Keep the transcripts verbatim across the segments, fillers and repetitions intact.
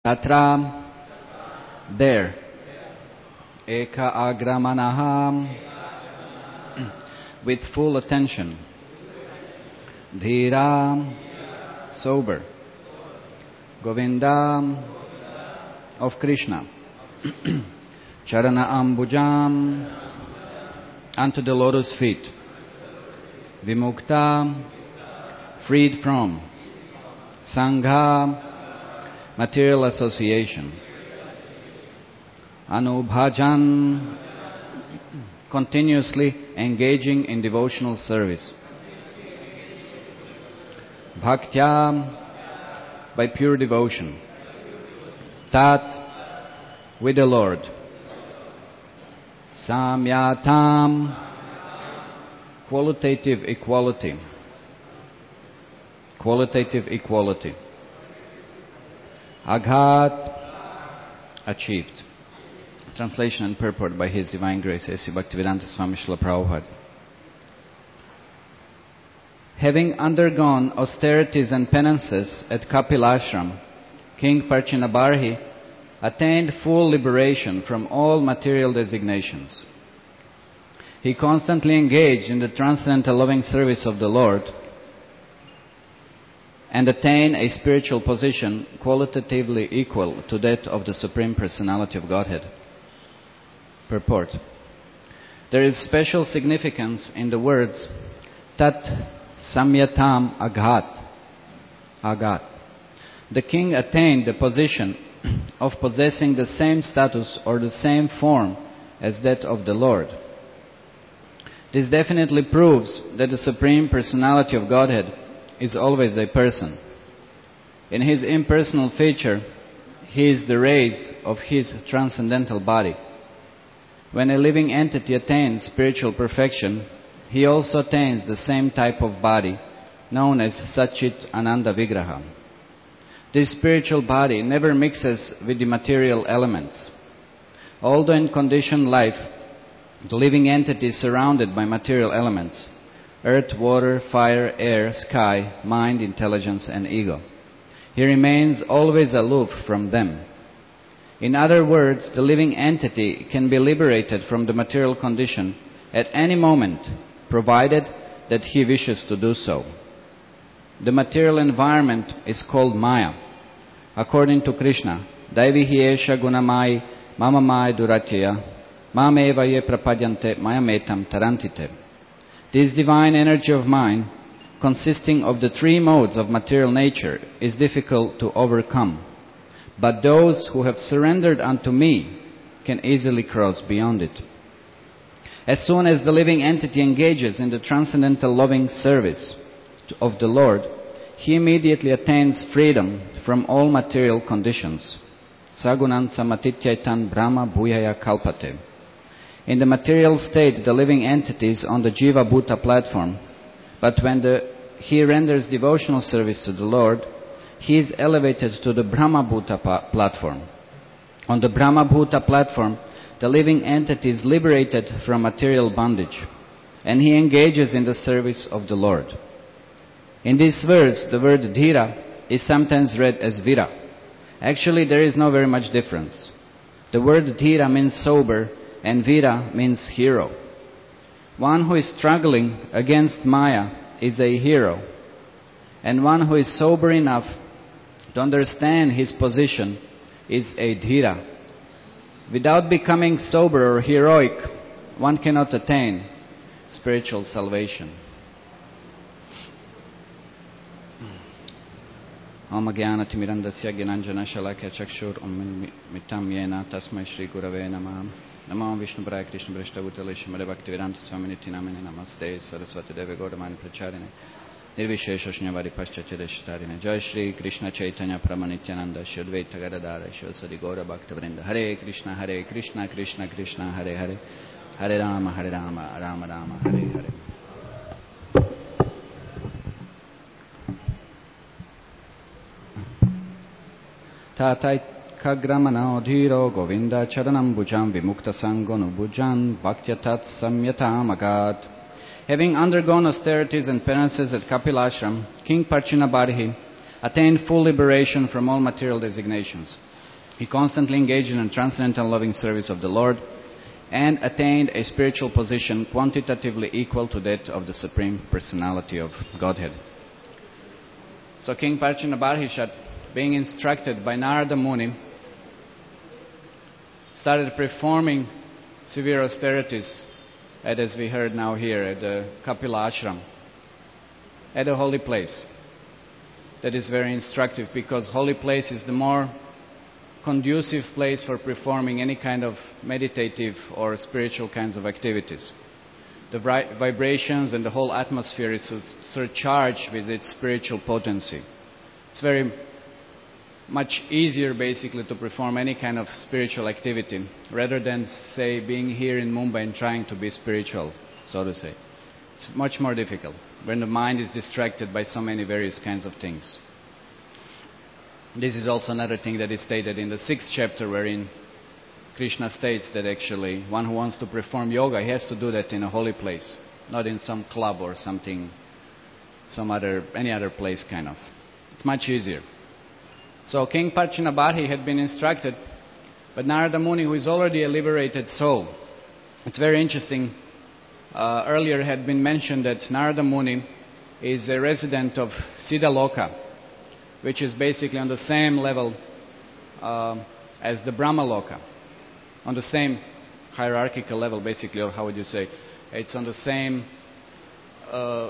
Tatra, there. Eka agramanaha, with full attention. Dhira, sober. Govinda, of Krishna. Charana ambujam, unto the lotus feet. Vimukta, freed from. Sangha, material association. Anubhajan, continuously engaging in devotional service. Bhaktya, by pure devotion. Tat, with the Lord. Samyatam, qualitative equality. Qualitative equality. Aghat, achieved. Translation and purport by His Divine Grace, A C Bhaktivedanta Swami Srila Prabhupada. Having undergone austerities and penances at Kapil Ashram, King Parchinabarhi attained full liberation from all material designations. He constantly engaged in the transcendental loving service of the Lord and attained a spiritual position qualitatively equal to that of the Supreme Personality of Godhead. Purport. There is special significance in the words Tat Samyatam Aghat. Aghat. The king attained the position of possessing the same status or the same form as that of the Lord. This definitely proves that the Supreme Personality of Godhead is always a person. In His impersonal feature, He is the rays of His transcendental body. When a living entity attains spiritual perfection, he also attains the same type of body, known as Satchit Ananda Vigraha. This spiritual body never mixes with the material elements. Although in conditioned life, the living entity is surrounded by material elements: earth, water, fire, air, sky, mind, intelligence, and ego. He remains always aloof from them. In other words, the living entity can be liberated from the material condition at any moment, provided that he wishes to do so. The material environment is called Maya. According to Krishna, Daivihi esha gunamai mamamai duratyaya mameva ye prapadyante mayametam tarantite. This divine energy of mine, consisting of the three modes of material nature, is difficult to overcome. But those who have surrendered unto me can easily cross beyond it. As soon as the living entity engages in the transcendental loving service of the Lord, he immediately attains freedom from all material conditions. Sagunan samatityaitan brahma bhuyaya kalpate. In the material state, the living entity is on the Jiva Bhuta platform, but when the, he renders devotional service to the Lord, he is elevated to the Brahma Bhuta pa- platform. On the Brahma Bhuta platform, the living entity is liberated from material bondage, and he engages in the service of the Lord. In this verse, the word dhira is sometimes read as vira. Actually, there is no very much difference. The word dhira means sober, and vira means hero. One who is struggling against Maya is a hero, and one who is sober enough to understand his position is a dhira. Without becoming sober or heroic, one cannot attain spiritual salvation. Om Jnana Timirandasya Gyananjana Shalakya Chakshur Om Mitam Yena Tasmai Shri Gurave Namah Namo Vishnu Praya Krishna Prashtavutale Shimare Bhaktivedanta Swami Nityanamane Namaste Saraswati Deve Gaudamani Pracharine Nirvishesha Shnyavadi Paschatya Deshitarine Jai Shri Krishna Chaitanya Pramanityananda Shri Advaita Gadadara Shri Sadi Gaura Bhaktivinoda Hare Krishna Hare Krishna Krishna Krishna Hare Hare Hare Rama Hare Rama Rama Rama Hare Hare. Tatai kagramana odhiro govinda charanam bhujam vimukta sangonu bhujan bhaktyatat samyatam agat. Having undergone austerities and penances at Kapil Ashram, King Parchinabarhi attained full liberation from all material designations. He constantly engaged in a transcendental loving service of the Lord and attained a spiritual position quantitatively equal to that of the Supreme Personality of Godhead. So King Parchinabarhishat, being instructed by Narada Muni, started performing severe austerities, as we heard now here at the Kapila Ashram, at a holy place. That is very instructive, because holy place is the more conducive place for performing any kind of meditative or spiritual kinds of activities. The vri- vibrations and the whole atmosphere is surcharged with its spiritual potency. It's very much easier basically to perform any kind of spiritual activity rather than, say, being here in Mumbai and trying to be spiritual, so to say. It's much more difficult when the mind is distracted by so many various kinds of things. This is also another thing that is stated in the sixth chapter, wherein Krishna states that actually one who wants to perform yoga, he has to do that in a holy place, not in some club or something, some other, any other place kind of. It's much easier. So King Parchinabarhi had been instructed, but Narada Muni, who is already a liberated soul, it's very interesting. Uh, earlier had been mentioned that Narada Muni is a resident of Siddhaloka, which is basically on the same level uh, as the Brahma Loka, on the same hierarchical level, basically, or how would you say? It's on the same uh,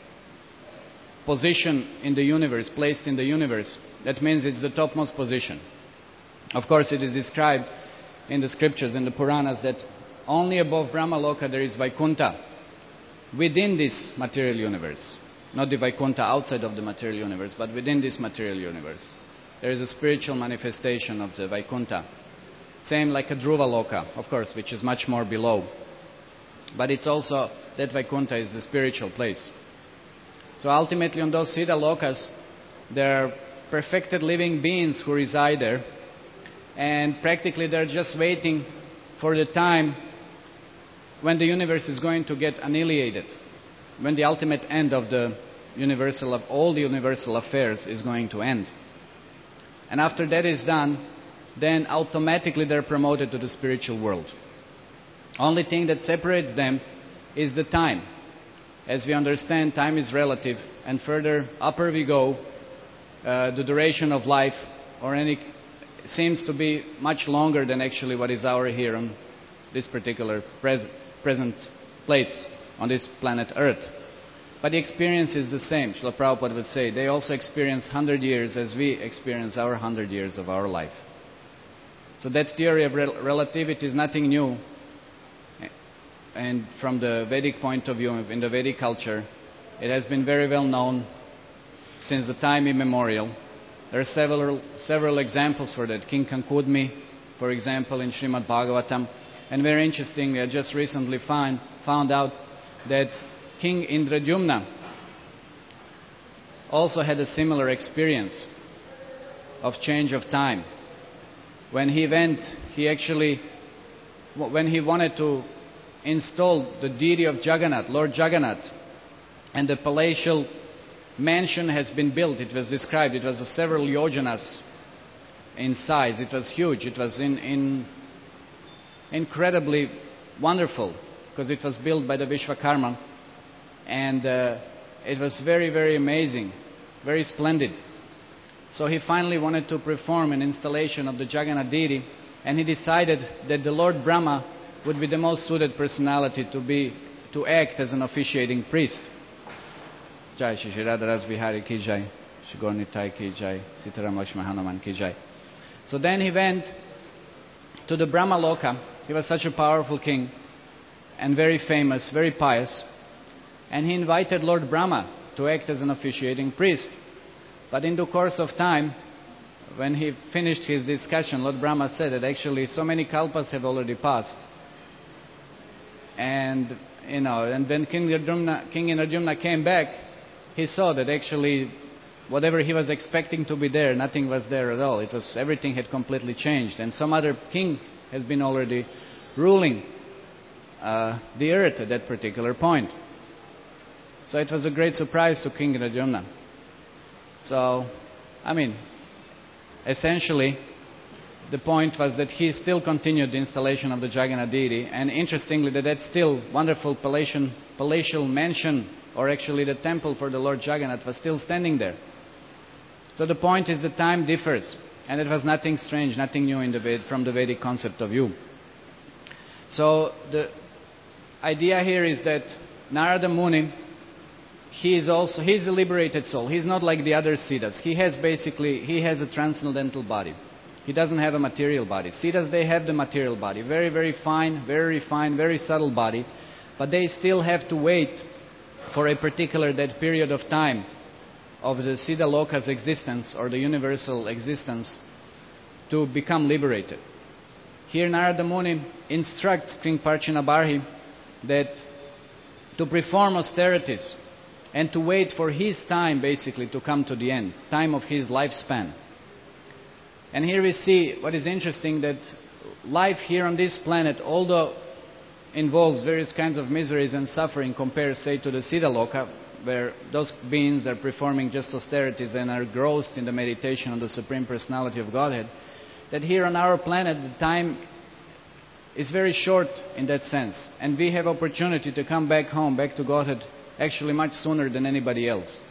position in the universe, placed in the universe. That means it's the topmost position. Of course, it is described in the scriptures, in the Puranas, that only above Brahma Loka there is Vaikuntha, within this material universe. Not the Vaikuntha outside of the material universe, but within this material universe. There is a spiritual manifestation of the Vaikuntha. Same like a Dhruva Loka, of course, which is much more below. But it's also, that Vaikuntha is the spiritual place. So ultimately on those Siddha Lokas, there are perfected living beings who reside there. And practically they're just waiting for the time when the universe is going to get annihilated, when the ultimate end of the universal of all the universal affairs is going to end. And after that is done, then automatically they're promoted to the spiritual world. Only thing that separates them is the time. As we understand, time is relative, and further upper we go, uh, the duration of life or any seems to be much longer than actually what is our here on this particular pres- present place on this planet Earth. But the experience is the same. Srila Prabhupada would say, they also experience one hundred years as we experience our one hundred years of our life. So that theory of rel- relativity is nothing new. And from the Vedic point of view, in the Vedic culture, it has been very well known since the time immemorial. There are several, several examples for that. King Kankudmi, for example, in Srimad Bhagavatam. And very interesting, I just recently find, found out that King Indradyumna also had a similar experience of change of time. When he went, he actually, when he wanted to install the deity of Jagannath, Lord Jagannath, and the palatial mansion has been built. It was described, it was a several yojanas in size. It was huge. It was in, in incredibly wonderful, because it was built by the Vishwakarma, and uh, it was very, very amazing, very splendid. So he finally wanted to perform an installation of the Jagannath deity, and he decided that the Lord Brahma would be the most suited personality to be to act as an officiating priest. Jai Shri Shri Radha Ras Bihari Ki Jai, Shri Gaur Nitai Ki Jai, Sitaram Lakshmi Hanuman Ki Jai. So then he went to the Brahma Loka. He was such a powerful king and very famous, very pious. And he invited Lord Brahma to act as an officiating priest. But in the course of time, when he finished his discussion, Lord Brahma said that actually so many kalpas have already passed. And, you know, and when King Indradyumna, King Indradyumna came back, he saw that actually whatever he was expecting to be there, nothing was there at all. It was, everything had completely changed. And some other king has been already ruling uh, the earth at that particular point. So it was a great surprise to King Indradyumna. So I mean, essentially, the point was that he still continued the installation of the Jagannath deity, and interestingly, that that still wonderful palatial, palatial mansion, or actually the temple for the Lord Jagannath, was still standing there. So the point is that time differs, and it was nothing strange, nothing new in the Ved, from the Vedic concept of view. So the idea here is that Narada Muni, he is also he is a liberated soul. He's not like the other Siddhas. He has basically he has a transcendental body. He doesn't have a material body. Siddhas, they have the material body, very very fine, very refined, very subtle body, but they still have to wait for a particular that period of time of the Siddha Loka's existence or the universal existence to become liberated. Here Narada Muni instructs King Parchinabarhi that to perform austerities and to wait for his time basically to come to the end, time of his lifespan. And here we see what is interesting, that life here on this planet, although involves various kinds of miseries and suffering compared, say, to the Siddha Loka, where those beings are performing just austerities and are engrossed in the meditation on the Supreme Personality of Godhead, that here on our planet the time is very short in that sense, and we have opportunity to come back home, back to Godhead, actually much sooner than anybody else.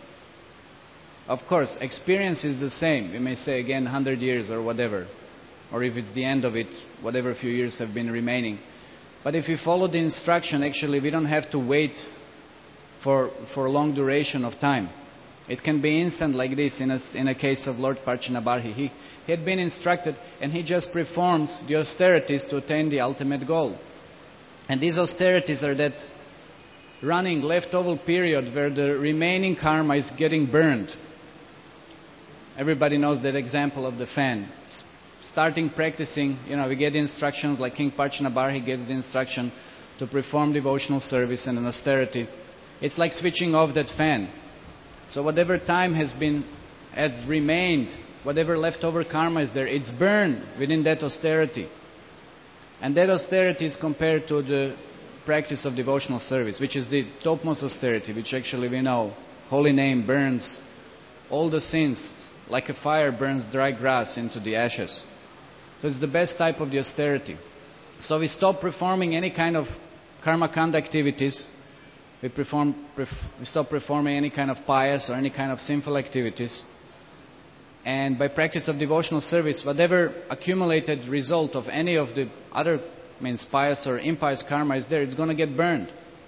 Of course, experience is the same. We may say again one hundred years or whatever, or if it's the end of it, whatever few years have been remaining. But if we follow the instruction, actually we don't have to wait for for a long duration of time. It can be instant like this in a, in a case of Lord Parchinabarhi. He, he had been instructed and he just performs the austerities to attain the ultimate goal. And these austerities are that running leftover period where the remaining karma is getting burned. Everybody knows that example of the fan. Starting practicing, you know, we get instructions like King Parchinabarhi gives the instruction to perform devotional service and an austerity. It's like switching off that fan. So whatever time has been, has remained, whatever leftover karma is there, it's burned within that austerity. And that austerity is compared to the practice of devotional service, which is the topmost austerity, which actually we know, holy name burns all the sins, like a fire burns dry grass into the ashes. So it's the best type of the austerity. So we stop performing any kind of karma kanda activities. We, perform, pref, we stop performing any kind of pious or any kind of sinful activities. And by practice of devotional service, whatever accumulated result of any of the other means pious or impious karma is there, it's going to get burned.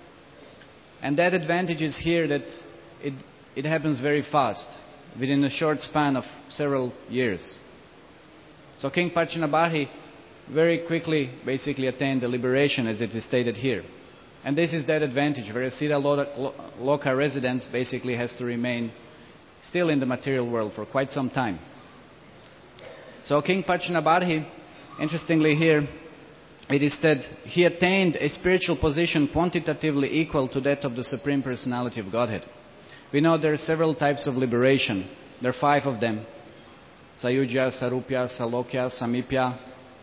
And that advantage is here that it, it happens very fast, within a short span of several years. So King Parchinabarhi very quickly basically attained the liberation, as it is stated here. And this is that advantage, where a Siddha Loka resident basically has to remain still in the material world for quite some time. So King Parchinabarhi, interestingly here, it is said he attained a spiritual position quantitatively equal to that of the Supreme Personality of Godhead. We know there are several types of liberation. There are five of them. Sayujya, Sarupya, Salokya, Samipya,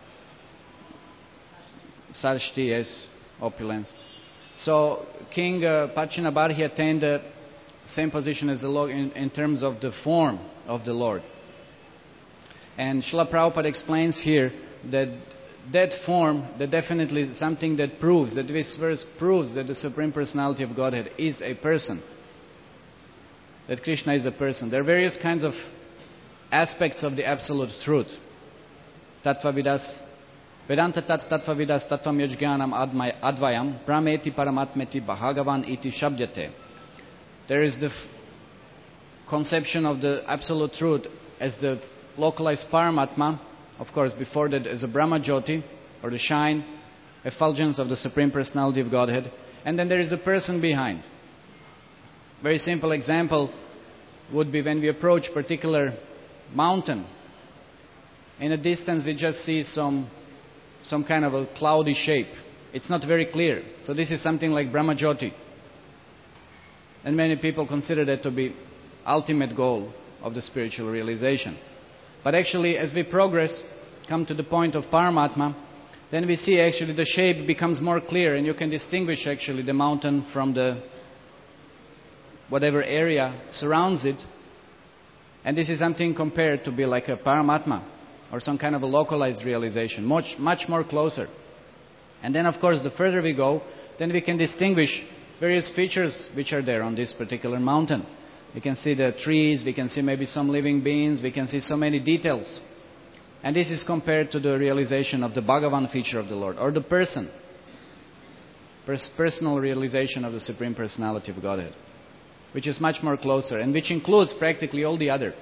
Sarshti, yes, opulence. So King uh, Parchinabarhi attained the same position as the Lord in, in terms of the form of the Lord. And Srila Prabhupada explains here that that form, that definitely something that proves, that this verse proves that the Supreme Personality of Godhead is a person. That Krishna is a person. There are various kinds of aspects of the absolute truth. Tattvavidas, Vedanta tat tattvavidas tattvam yajganam advayam prameti paramatmeti bhagavan iti shabdyate. There is the f- conception of the absolute truth as the localized Paramatma, of course before that as a Brahma Jyoti, or the shine, effulgence of the Supreme Personality of Godhead, and then there is a person behind. Very simple example would be when we approach particular mountain. In a distance we just see some some kind of a cloudy shape. It's not very clear. So this is something like Brahma Jyoti. And many people consider that to be ultimate goal of the spiritual realization. But actually, as we progress, come to the point of Paramatma, then we see actually the shape becomes more clear, and you can distinguish actually the mountain from the whatever area surrounds it. And this is something compared to be like a Paramatma, or some kind of a localized realization, much, much more closer. And then, of course, the further we go, then we can distinguish various features which are there on this particular mountain. We can see the trees, we can see maybe some living beings, we can see so many details. And this is compared to the realization of the Bhagavan feature of the Lord, or the person, pers- personal realization of the Supreme Personality of Godhead, which is much more closer, and which includes practically all the other.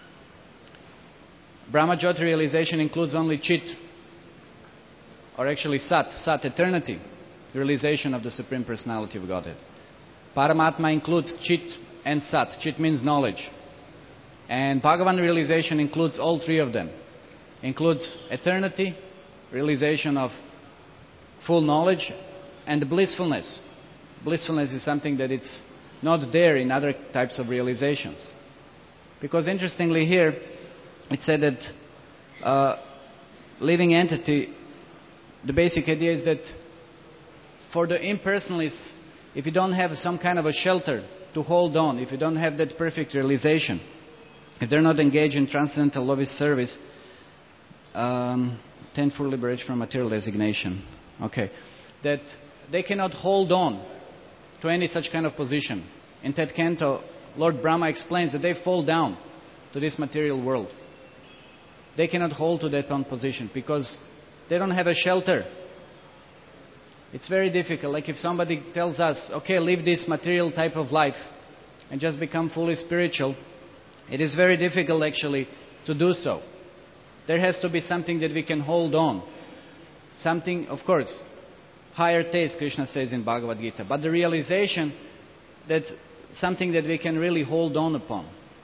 Brahmajyoti realization includes only Chit, or actually Sat, Sat, eternity, realization of the Supreme Personality of Godhead. Paramatma includes Chit and Sat. Chit means knowledge. And Bhagavan realization includes all three of them. Includes eternity, realization of full knowledge, and blissfulness. Blissfulness is something that it's not there in other types of realizations. Because interestingly here, it said that uh, living entity, the basic idea is that for the impersonalists, if you don't have some kind of a shelter to hold on, if you don't have that perfect realization, if they're not engaged in transcendental loving service, um, ten for liberation from material designation, okay, that they cannot hold on to any such kind of position. In that canto, Lord Brahma explains that they fall down to this material world. They cannot hold to that one position because they don't have a shelter. It's very difficult. Like if somebody tells us, okay, live this material type of life and just become fully spiritual, it is very difficult actually to do so. There has to be something that we can hold on. Something, of course, higher taste, Krishna says in Bhagavad Gita, but the realization that something that we can really hold on upon.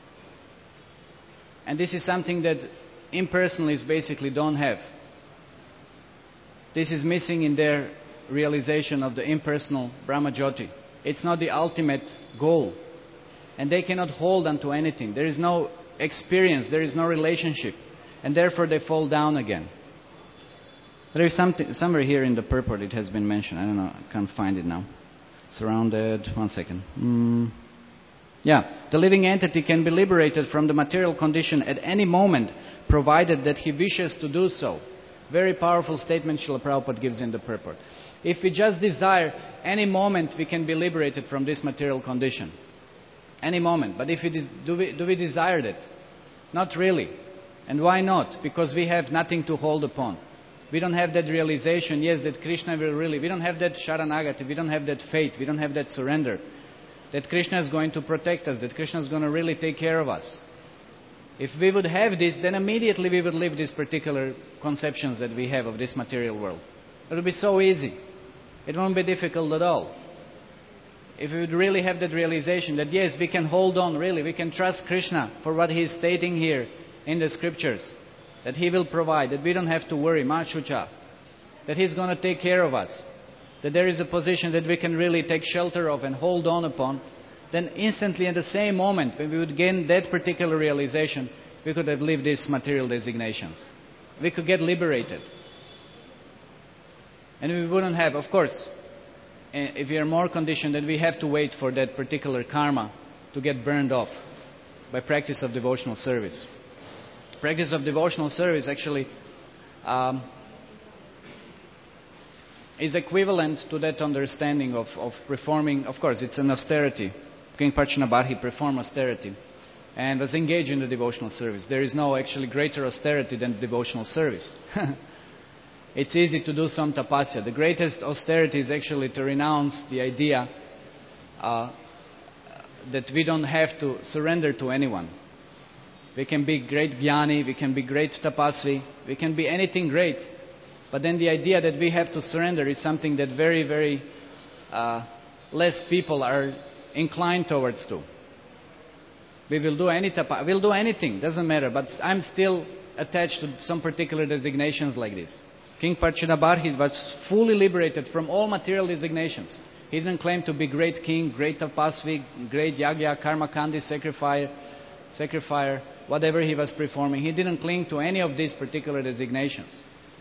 And this is something that impersonalists basically don't have. This is missing in their realization of the impersonal Brahmajyoti. It's not the ultimate goal. And they cannot hold on to anything. There is no experience, there is no relationship. And therefore they fall down again. There is something somewhere here in the purport it has been mentioned. I don't know, I can't find it now. Surrounded, one second. Mm. Yeah, the living entity can be liberated from the material condition at any moment, provided that he wishes to do so. Very powerful statement Srila Prabhupada gives in the purport. If we just desire, any moment we can be liberated from this material condition. Any moment. But if we des- do, we, do we desire that? Not really. And why not? Because we have nothing to hold upon. We don't have that realization, yes, that Krishna will really... We don't have that Sharanagati, we don't have that faith, we don't have that surrender. That Krishna is going to protect us, that Krishna is going to really take care of us. If we would have this, then immediately we would leave these particular conceptions that we have of this material world. It would be so easy. It won't be difficult at all. If we would really have that realization that yes, we can hold on, really, we can trust Krishna for what he is stating here in the scriptures, that he will provide, that we don't have to worry, Ma Shucha, that he's going to take care of us, that there is a position that we can really take shelter of and hold on upon, then instantly at the same moment when we would gain that particular realization, we could have lived these material designations. We could get liberated. And we wouldn't have, of course, if we are more conditioned, then we have to wait for that particular karma to get burned off by practice of devotional service. Practice of devotional service actually um, is equivalent to that understanding of, of performing, of course, it's an austerity. King Parchanabharhi performed austerity and was engaged in the devotional service. There is no actually greater austerity than devotional service. It's easy to do some tapasya. The greatest austerity is actually to renounce the idea uh, that we don't have to surrender to anyone. We can be great jnani, we can be great tapasvi, we can be anything great. But then the idea that we have to surrender is something that very, very uh, less people are inclined towards to. We will do any tapa, we'll do anything, doesn't matter. But I'm still attached to some particular designations like this. King Parchanabharhi was fully liberated from all material designations. He didn't claim to be great king, great tapasvi, great yagya, karmakandi, sacrificer, sacrificer, whatever he was performing. He didn't cling to any of these particular designations.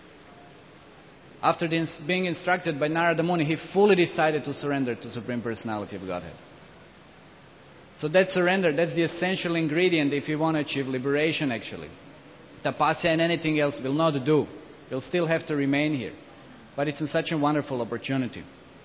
After being instructed by Narada Muni, he fully decided to surrender to Supreme Personality of Godhead. So that surrender, that's the essential ingredient if you want to achieve liberation actually. Tapasya and anything else will not do. You'll still have to remain here. But it's such a wonderful opportunity.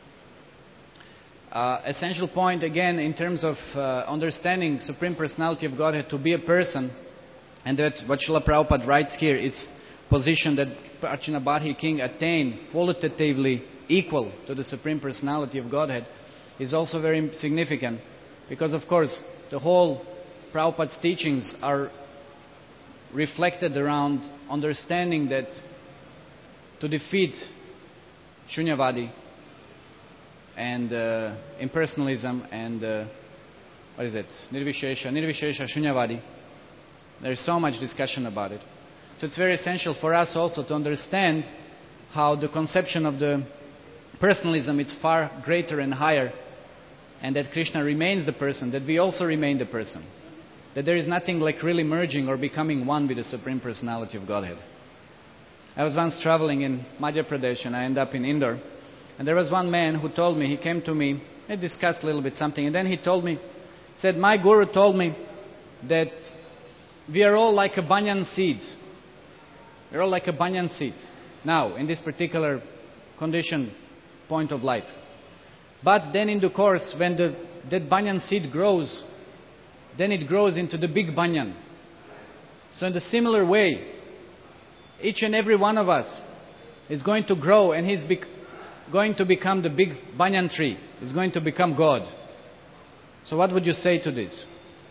Uh, essential point again in terms of uh, understanding Supreme Personality of Godhead to be a person, and that what Srila Prabhupada writes here, it's position that Prajnabhati King attained qualitatively equal to the Supreme Personality of Godhead, is also very significant. Because of course, the whole Prabhupada's teachings are reflected around understanding that to defeat Shunyavadi and uh, impersonalism and uh, what is it? Nirvishesha, Nirvishesha, Shunyavadi. There is so much discussion about it. So it's very essential for us also to understand how the conception of the personalism is far greater and higher, and that Krishna remains the person, that we also remain the person. That there is nothing like really merging or becoming one with the Supreme Personality of Godhead. I was once traveling in Madhya Pradesh and I ended up in Indore. And there was one man who told me, he came to me, I discussed a little bit something, and then he told me, he said, my guru told me that we are all like a banyan seeds. We're all like a banyan seeds. Now, in this particular condition, point of life. But then in the course, when the, that banyan seed grows, then it grows into the big banyan. So in the similar way, each and every one of us is going to grow and he's bec- going to become the big banyan tree. He's going to become God. So what would you say to this?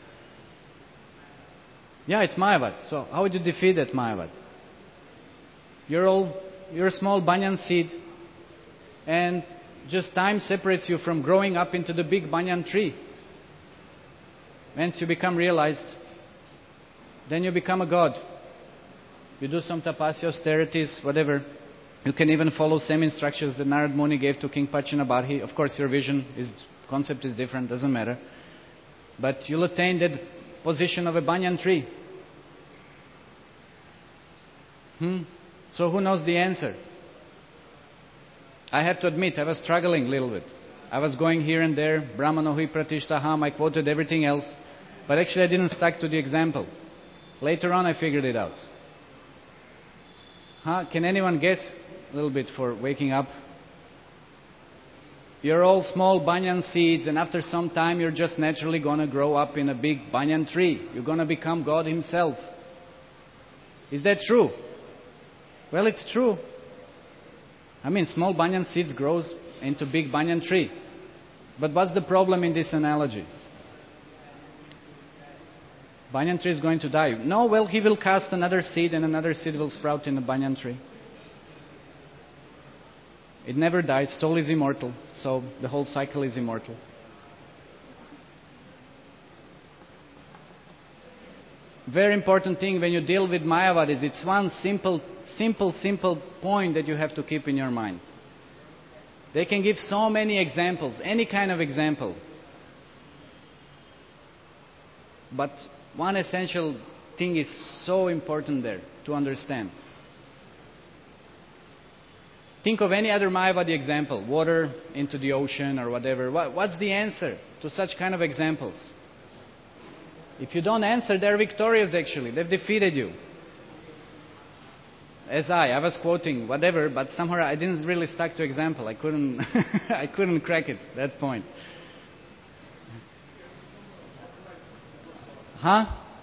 Yeah, it's Mayavad. So how would you defeat that Mayavad? You're all, you're a small banyan seed, and just time separates you from growing up into the big banyan tree. Once you become realized, then you become a god. You do some tapasya, austerities, whatever. You can even follow same instructions that Narad Muni gave to King Prajnabhati. Of course, your vision, is concept is different, doesn't matter. But you'll attain that position of a banyan tree. Hmm? So who knows the answer? I have to admit, I was struggling a little bit. I was going here and there, Brahmano hui pratishtaham, I quoted everything else, but actually I didn't stick to the example. Later on I figured it out. Huh? Can anyone guess a little bit for waking up? You're all small banyan seeds, and after some time you're just naturally going to grow up in a big banyan tree. You're going to become God Himself. Is that true? Well, it's true. I mean, small banyan seeds grows into big banyan tree. But what's the problem in this analogy? Banyan tree is going to die. No, well, he will cast another seed and another seed will sprout in a banyan tree. It never dies. Soul is immortal. So the whole cycle is immortal. Very important thing when you deal with Mayavad is it's one simple, simple, simple point that you have to keep in your mind. They can give so many examples, any kind of example. But one essential thing is so important there to understand. Think of any other Mayavadi example, water into the ocean or whatever. What, what's the answer to such kind of examples? If you don't answer, they're victorious actually. They've defeated you. As I, I was quoting whatever, but somehow I didn't really stick to example. I couldn't, I couldn't crack it, that point. Huh?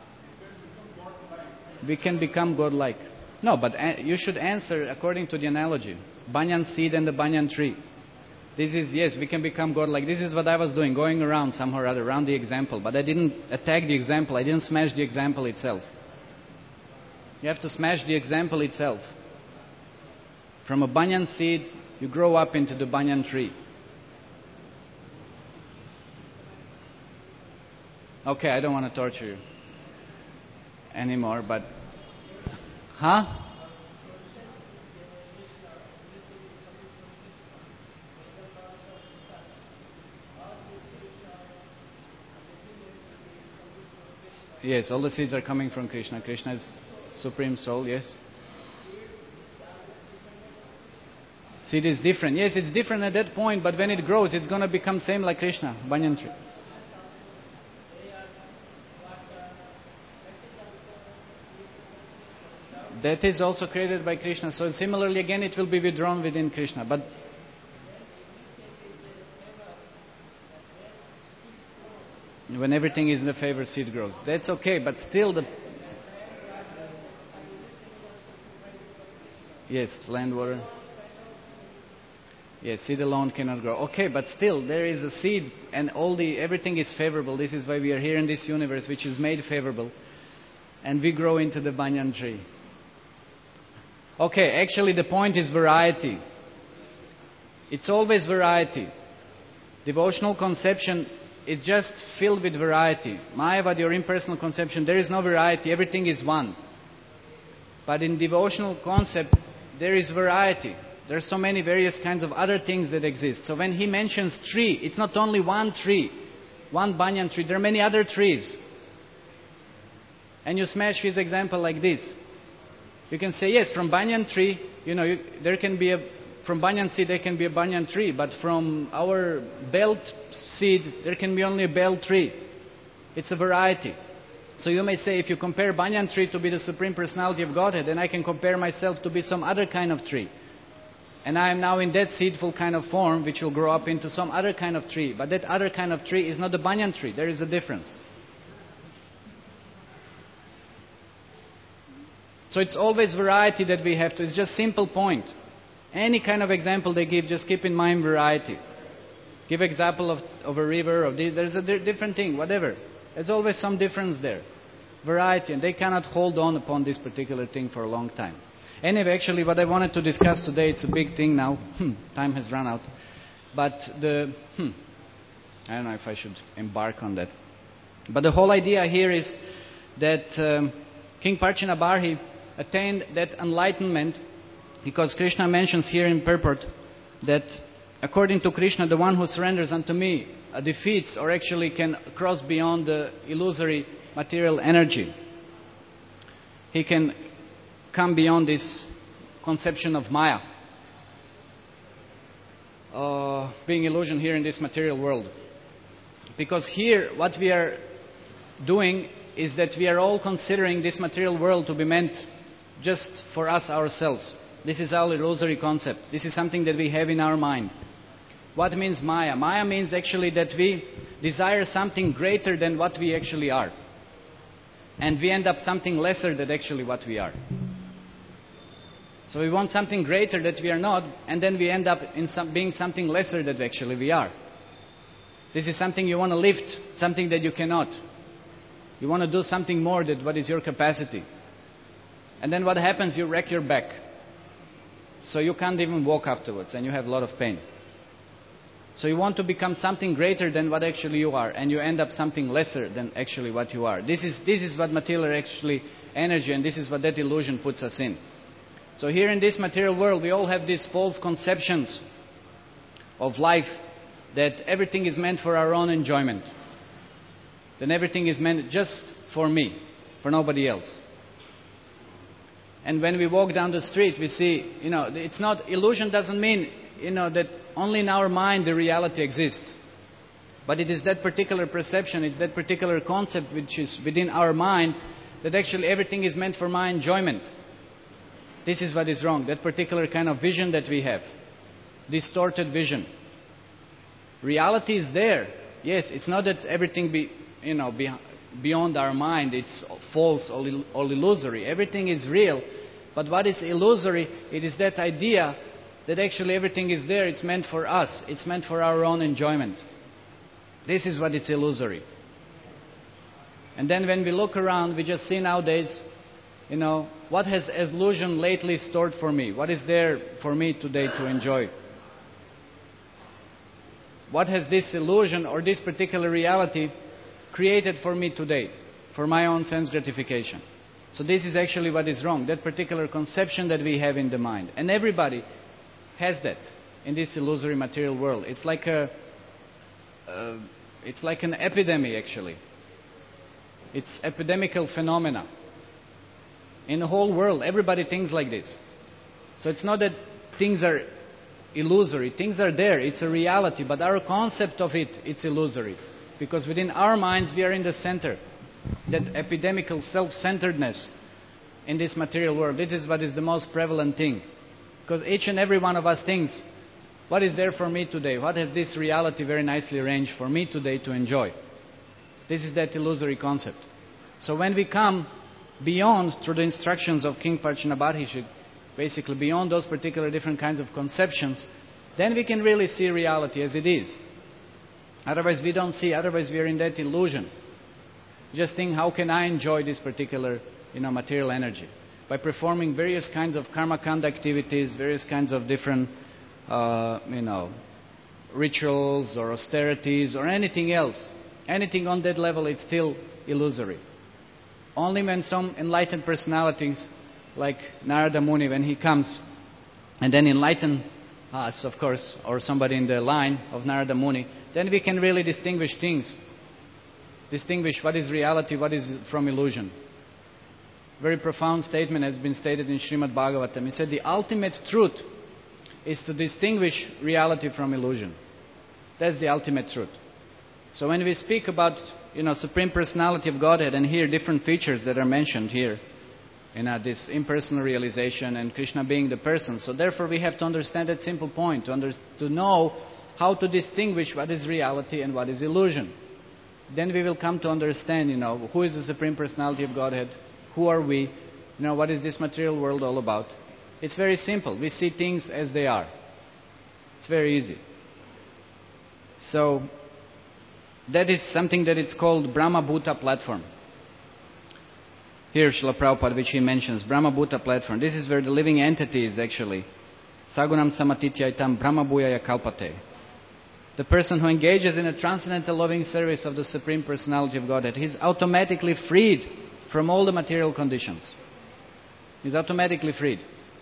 We can become godlike. No, but a- you should answer according to the analogy. Banyan seed and the banyan tree. This is, yes, we can become godlike. This is what I was doing, going around somehow or other, around the example. But I didn't attack the example. I didn't smash the example itself. You have to smash the example itself. From a banyan seed, you grow up into the banyan tree. Okay, I don't want to torture you anymore, but... Huh? Yes, all the seeds are coming from Krishna. Krishna is Supreme Soul, yes. Seed is different. Yes, it's different at that point, but when it grows, it's going to become same like Krishna, banyan tree. that is also created by Krishna. So similarly, again, it will be withdrawn within Krishna. But when everything is in the favor, seed grows. That's okay, but still the... Yes, land, water. Yes, seed alone cannot grow. Okay, but still there is a seed, and all the everything is favorable. This is why we are here in this universe, which is made favorable, and we grow into the banyan tree. Okay, actually the point is variety. It's always variety. Devotional conception is just filled with variety. Mayavad, your impersonal conception, there is no variety. Everything is one. But in devotional concept, there is variety. There are so many various kinds of other things that exist. So when he mentions tree, it's not only one tree, one banyan tree. There are many other trees. And you smash his example like this. You can say, yes, from banyan tree, you know, you, there can be a, from banyan seed there can be a banyan tree, but from our belt seed there can be only a bell tree. It's a variety. So you may say, if you compare banyan tree to be the Supreme Personality of Godhead, then I can compare myself to be some other kind of tree. And I am now in that seedful kind of form, which will grow up into some other kind of tree. But that other kind of tree is not the banyan tree. There is a difference. So it's always variety that we have to. It's just simple point. Any kind of example they give, just keep in mind variety. Give example of, of a river, of this. There's a di- different thing, whatever. There's always some difference there. Variety. And they cannot hold on upon this particular thing for a long time. Anyway, actually, what I wanted to discuss today, it's a big thing now. Hmm, time has run out. But the... Hmm, I don't know if I should embark on that. But the whole idea here is that um, King Parchinabarhi attained that enlightenment because Krishna mentions here in purport that according to Krishna, the one who surrenders unto me uh, defeats or actually can cross beyond the illusory material energy. He can come beyond this conception of Maya, uh, being illusion here in this material world. Because here what we are doing is that we are all considering this material world to be meant just for us ourselves. This is our illusory concept. This is something that we have in our mind. What means Maya? Maya means actually that we desire something greater than what we actually are. And we end up something lesser than actually what we are. So we want something greater that we are not, and then we end up in some, being something lesser than actually we are. This is something you want to lift, something that you cannot. You want to do something more than what is your capacity. And then what happens? You wreck your back. So you can't even walk afterwards, and you have a lot of pain. So you want to become something greater than what actually you are, and you end up something lesser than actually what you are. This is, this is what material actually energy, and this is what that illusion puts us in. So here in this material world, we all have these false conceptions of life, that everything is meant for our own enjoyment. Then everything is meant just for me, for nobody else. And when we walk down the street, we see, you know, it's not, illusion doesn't mean, you know, that only in our mind the reality exists. But it is that particular perception, it's that particular concept which is within our mind, that actually everything is meant for my enjoyment. This is what is wrong, that particular kind of vision that we have. Distorted vision. Reality is there. Yes, it's not that everything be, you know, be, beyond our mind, it's false or, or illusory. Everything is real. But what is illusory, it is that idea that actually everything is there, it's meant for us. It's meant for our own enjoyment. This is what it's illusory. And then when we look around, we just see nowadays, you know, what has illusion lately stored for me? What is there for me today to enjoy? What has this illusion or this particular reality created for me today, for my own sense gratification? So this is actually what is wrong, that particular conception that we have in the mind. And everybody has that in this illusory material world. It's like a, uh, it's like an epidemic actually. It's epidemical phenomena. In the whole world, everybody thinks like this. So it's not that things are illusory. Things are there. It's a reality. But our concept of it, it's illusory. Because within our minds, we are in the center. That epidemical self-centeredness in this material world. This is what is the most prevalent thing. Because each and every one of us thinks, what is there for me today? What has this reality very nicely arranged for me today to enjoy? This is that illusory concept. So when we come beyond, through the instructions of King Parchanabhadhishik, basically beyond those particular different kinds of conceptions, then we can really see reality as it is. Otherwise we don't see, otherwise we are in that illusion. Just think, how can I enjoy this particular, you know, material energy? By performing various kinds of karma kanda activities, various kinds of different, uh, you know, rituals or austerities or anything else. Anything on that level, it's still illusory. Only when some enlightened personalities, like Narada Muni, when he comes and then enlighten us, of course, or somebody in the line of Narada Muni, then we can really distinguish things. Distinguish what is reality, what is from illusion. Very profound statement has been stated in Srimad Bhagavatam. It said the ultimate truth is to distinguish reality from illusion. That's the ultimate truth. So when we speak about, you know, Supreme Personality of Godhead and hear different features that are mentioned here, you know, this impersonal realization and Krishna being the person. So therefore we have to understand that simple point, to, under, to know how to distinguish what is reality and what is illusion. Then we will come to understand, you know, who is the Supreme Personality of Godhead, who are we, you know, what is this material world all about. It's very simple. We see things as they are. It's very easy. So that is something that it's called Brahma Bhuta platform. Here Srila Prabhupada, which he mentions, Brahma Bhuta platform. This is where the living entity is actually. Sagunam samatityaitam Brahma Bhuyaya kalpate. The person who engages in a transcendental loving service of the Supreme Personality of Godhead, he's automatically freed from all the material conditions. He's automatically freed.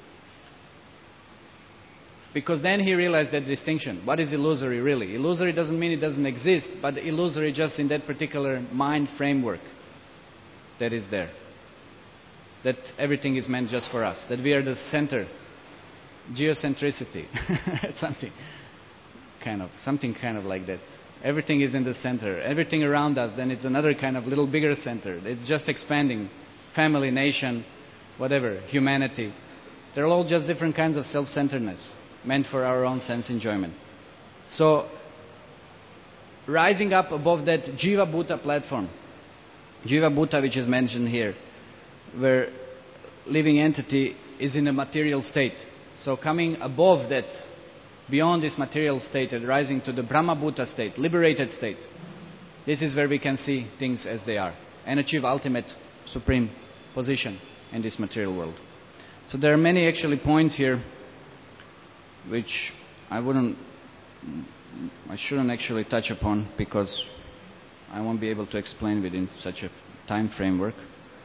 Because then he realized that distinction. What is illusory really? Illusory doesn't mean it doesn't exist, but illusory just in that particular mind framework that is there. That everything is meant just for us. That we are the center. Geocentricity. something kind of, something kind of like that. Everything is in the center. Everything around us, then it's another kind of little bigger center. It's just expanding. Family, nation, whatever, humanity. They're all just different kinds of self-centeredness meant for our own sense enjoyment. So, rising up above that Jiva Bhuta platform, Jiva Bhuta, which is mentioned here, where living entity is in a material state. So coming above that, beyond this material state and rising to the Brahma Bhuta state, liberated state, this is where we can see things as they are and achieve ultimate supreme position in this material world. So there are many actually points here which I wouldn't, I shouldn't actually touch upon because I won't be able to explain within such a time framework.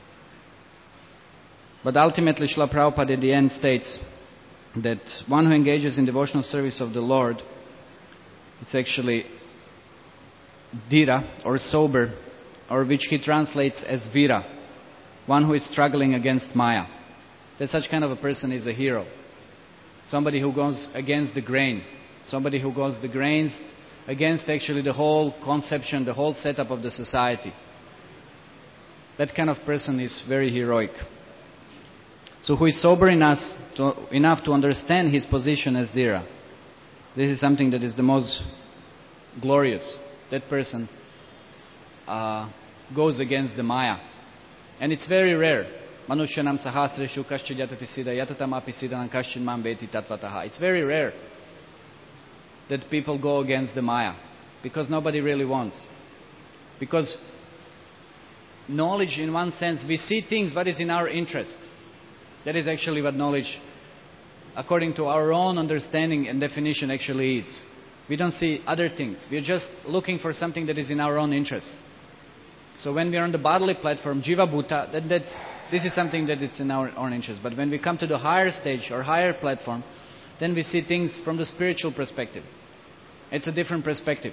But ultimately Srila Prabhupada at the end states that one who engages in devotional service of the Lord, it's actually dhira or sober, or which he translates as vira, one who is struggling against Maya. That such kind of a person is a hero. Somebody who goes against the grain. Somebody who goes the grains against actually the whole conception, the whole setup of the society. That kind of person is very heroic. So who is sober in us to, enough to understand his position as dhira. This is something that is the most glorious. That person uh, goes against the Maya. And it's very rare. Manushyanam sahasreshu kaschid yatati siddha yatatamapi siddhanam kaschid mam veti tatvataha. It's very rare that people go against the Maya. Because nobody really wants. Because knowledge in one sense, we see things what is in our interest. That is actually what knowledge, according to our own understanding and definition, actually is. We don't see other things. We're just looking for something that is in our own interest. So when we're on the bodily platform, Jiva Bhuta, then that's, this is something that is in our own interest. But when we come to the higher stage or higher platform, then we see things from the spiritual perspective. It's a different perspective.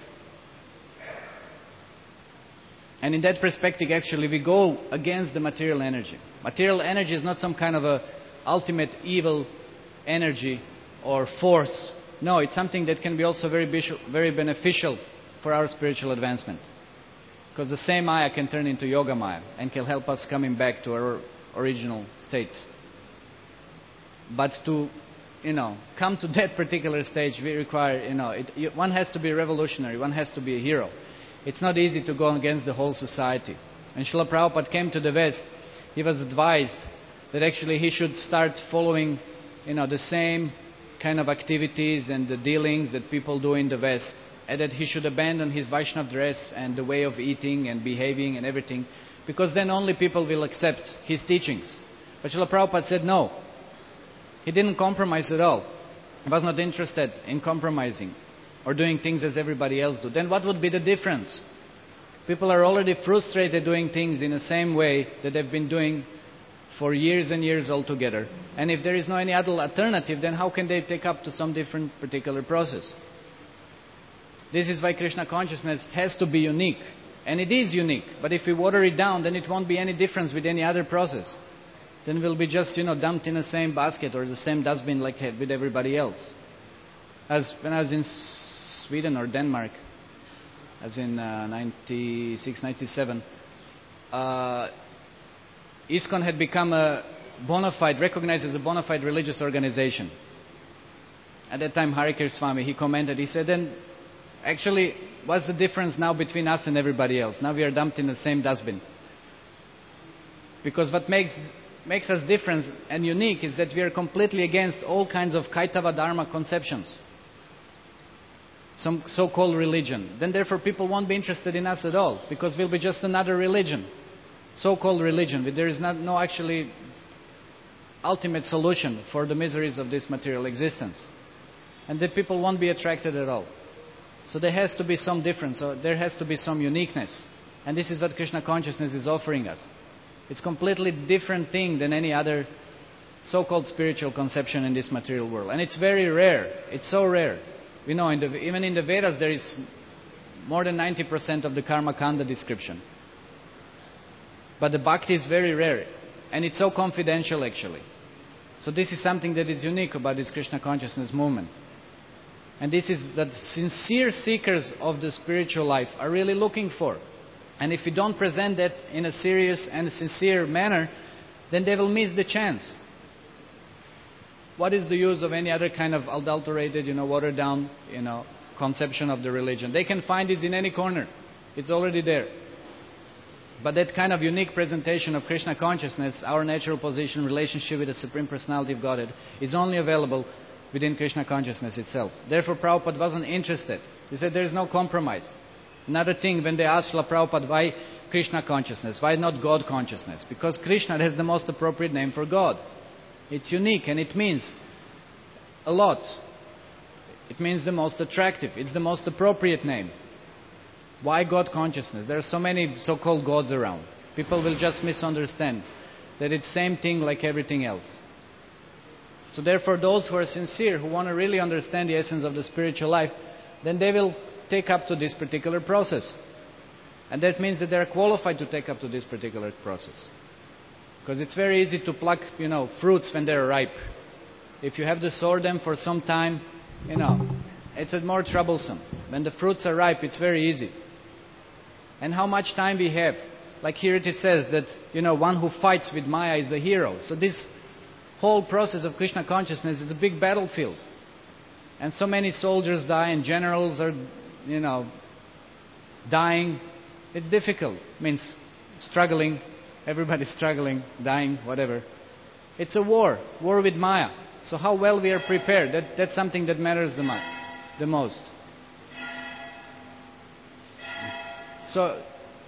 And in that perspective, actually, we go against the material energy. Material energy is not some kind of a ultimate evil energy or force. No, it's something that can be also very, very beneficial for our spiritual advancement. Because the same Maya can turn into Yoga Maya and can help us coming back to our original state. But to, you know, come to that particular stage, we require, you know, it, you, one has to be revolutionary, one has to be a hero. It's not easy to go against the whole society. When Srila Prabhupada came to the West, he was advised that actually he should start following, you know, the same kind of activities and the dealings that people do in the West, and that he should abandon his Vaishnava dress and the way of eating and behaving and everything, because then only people will accept his teachings. But Srila Prabhupada said no. He didn't compromise at all. He was not interested in compromising or doing things as everybody else do. Then what would be the difference? People are already frustrated doing things in the same way that they've been doing for years and years altogether. And if there is no any other alternative, then how can they take up to some different particular process? This is why Krishna consciousness has to be unique. And it is unique. But if we water it down, then it won't be any difference with any other process. Then we'll be just, you know, dumped in the same basket or the same dustbin like with everybody else. As when I was in Sweden or Denmark, as in uh, ninety-six, ninety-seven, uh, ISKCON had become a bona fide, recognized as a bona fide religious organization. At that time, Harikir Swami, he commented, he said, then actually, what's the difference now between us and everybody else? Now we are dumped in the same dustbin. Because what makes makes us different and unique is that we are completely against all kinds of Kaitava Dharma conceptions. Some so-called religion. Then therefore people won't be interested in us at all, because we'll be just another religion. So-called religion. But there is not, no actually ultimate solution for the miseries of this material existence. And the people won't be attracted at all. So there has to be some difference. So there has to be some uniqueness. And this is what Krishna consciousness is offering us. It's a completely different thing than any other so-called spiritual conception in this material world. And it's very rare. It's so rare. We know in the, even in the Vedas there is more than ninety percent of the Karma Kanda description. But the Bhakti is very rare. And it's so confidential actually. So this is something that is unique about this Krishna consciousness movement. And this is that sincere seekers of the spiritual life are really looking for. And if we don't present that in a serious and sincere manner, then they will miss the chance. What is the use of any other kind of adulterated, you know, watered down, you know, conception of the religion? They can find this in any corner. It's already there. But that kind of unique presentation of Krishna consciousness, our natural position, relationship with the Supreme Personality of Godhead, is only available within Krishna consciousness itself. Therefore, Prabhupada wasn't interested. He said there is no compromise. Another thing, when they asked Srila Prabhupada, why Krishna consciousness? Why not God consciousness? Because Krishna has the most appropriate name for God. It's unique and it means a lot. It means the most attractive. It's the most appropriate name. Why God consciousness? There are so many so-called gods around. People will just misunderstand that it's the same thing like everything else. So therefore, those who are sincere, who want to really understand the essence of the spiritual life, then they will take up to this particular process. And that means that they are qualified to take up to this particular process. Because it's very easy to pluck, you know, fruits when they're ripe. If you have to store them for some time, you know, it's more troublesome. When the fruits are ripe, it's very easy. And how much time we have? Like here it says that, you know, one who fights with Maya is a hero. So this whole process of Krishna consciousness is a big battlefield. And so many soldiers die and generals are, you know, dying. It's difficult. It means struggling. Everybody's struggling, dying, whatever. It's a war. War with Maya. So how well we are prepared, that, that's something that matters the, mo- the most. So,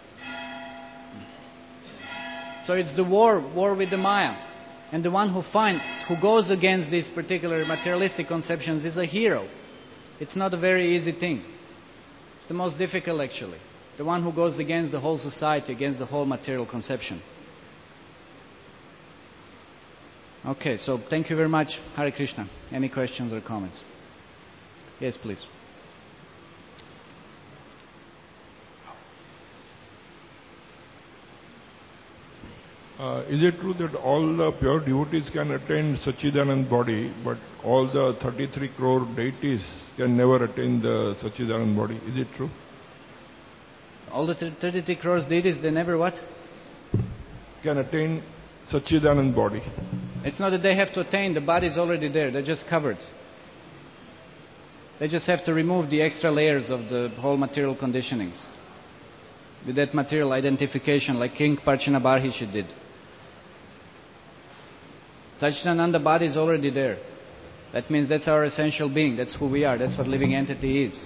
so it's the war, war with the Maya. And the one who finds, who goes against these particular materialistic conceptions is a hero. It's not a very easy thing. It's the most difficult actually. The one who goes against the whole society, against the whole material conception. Okay, so thank you very much. Hare Krishna. Any questions or comments? Yes, please. Uh, is it true that all the pure devotees can attain Sachidanand body, but all the thirty-three crore deities can never attain the Sachidanand body? Is it true? All the thirty-three crores deities, they never what? Can attain Satchidanand body. It's not that they have to attain, the body is already there, they're just covered. They just have to remove the extra layers of the whole material conditionings. With that material identification, like King Parchanabarhishi did. Satchidananda body is already there. That means that's our essential being, that's who we are, that's what living entity is.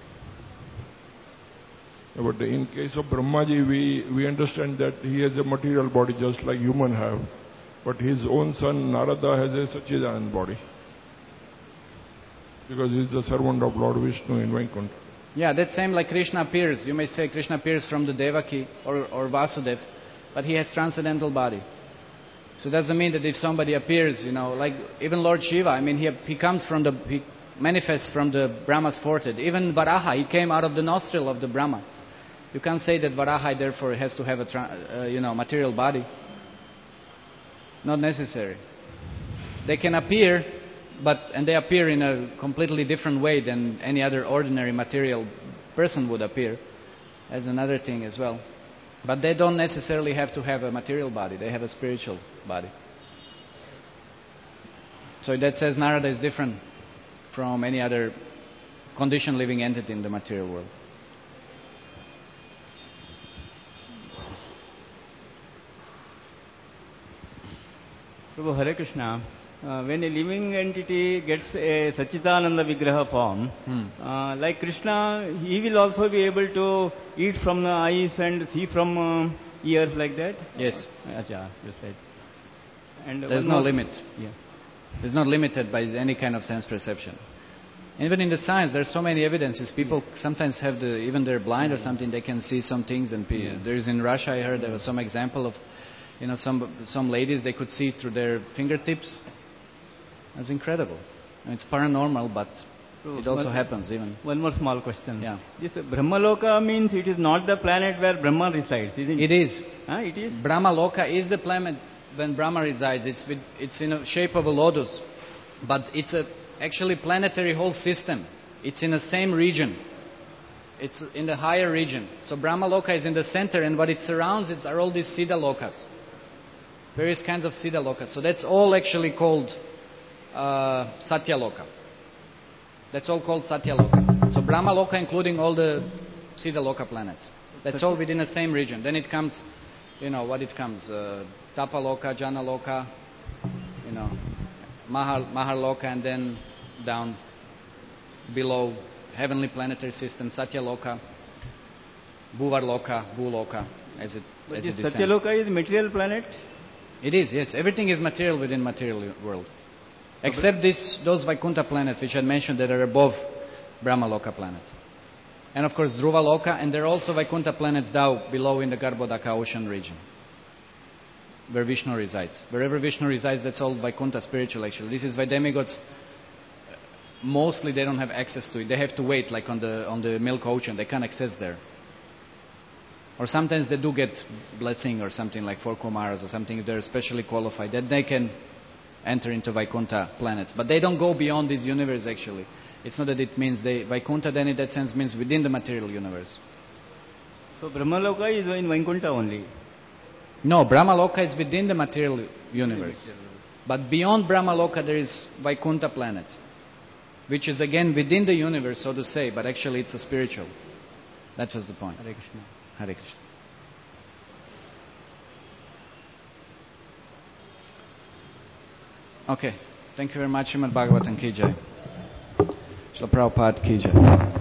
Yeah, but in case of Brahmaji, we, we understand that he has a material body just like human have. But his own son Narada has a Satchidanand body. Because he is the servant of Lord Vishnu in Vaikuntha. Yeah, that's same like Krishna appears. You may say Krishna appears from the Devaki or, or Vasudev, but he has transcendental body. So it doesn't mean that if somebody appears, you know, like even Lord Shiva, I mean, he, he comes from the, he manifests from the Brahma's forehead. Even Varaha, he came out of the nostril of the Brahma. You can't say that Varaha therefore has to have a, tra- uh, you know, material body. Not necessary. They can appear, but and they appear in a completely different way than any other ordinary material person would appear. That's another thing as well. But they don't necessarily have to have a material body. They have a spiritual body. So that says Narada is different from any other conditioned living entity in the material world. Prabhu, Hare Krishna. Uh, when a living entity gets a Satchidananda Vigraha form, hmm. uh, like Krishna, he will also be able to eat from the eyes and see from uh, ears like that? Yes. Acha, you said. And There's no more, limit. Yeah. It's not limited by any kind of sense perception. Even in the science, there's so many evidences. People yeah. sometimes have the, even they're blind yeah. or something, they can see some things. And yeah. there's in Russia, I heard there was some example of, you know, some some ladies, they could see through their fingertips. That's incredible. And it's paranormal, but it also one, happens even. One more small question. Yeah. This Brahmaloka means it is not the planet where Brahma resides, isn't it? It is. Huh, it is? Brahmaloka is the planet when Brahma resides. It's with, it's in the shape of a lotus. But it's a actually planetary whole system. It's in the same region. It's in the higher region. So Brahmaloka is in the center, and what it surrounds it are all these Siddha Lokas. Various kinds of Siddha Lokas. So that's all actually called Uh, Satyaloka. That's all called Satyaloka. So Brahmaloka including all the Siddha Loka planets. That's all within the same region. Then it comes, you know, what it comes, uh, Tapaloka, Janaloka, you know, Mahar, Maharloka, and then down below heavenly planetary system, Satyaloka, Bhuvarloka, Bhuloka, as it, but as this it descends. Satyaloka is material planet? It is, yes. Everything is material within material world. Except this, those Vaikuntha planets which I mentioned that are above Brahmaloka planet. And of course Dhruvaloka, and there are also Vaikuntha planets down below in the Garbhodaka ocean region, where Vishnu resides. Wherever Vishnu resides, that's all Vaikuntha spiritual actually. This is why demigods, mostly they don't have access to it. They have to wait like on the, on the Milk Ocean. They can't access there. Or sometimes they do get blessing or something like four Kumaras or something if they're especially qualified. That they can enter into Vaikuntha planets. But they don't go beyond this universe actually. It's not that it means they, Vaikuntha then in that sense means within the material universe. So Brahmaloka is in Vaikuntha only? No, Brahmaloka is within the material universe. But beyond Brahmaloka there is Vaikuntha planet, which is again within the universe, so to say, but actually it's a spiritual. That was the point. Hare Krishna. Hare Krishna. Okay, thank you very much. Srimad Bhagavatam ki jai. Srila Prabhupada ki jai.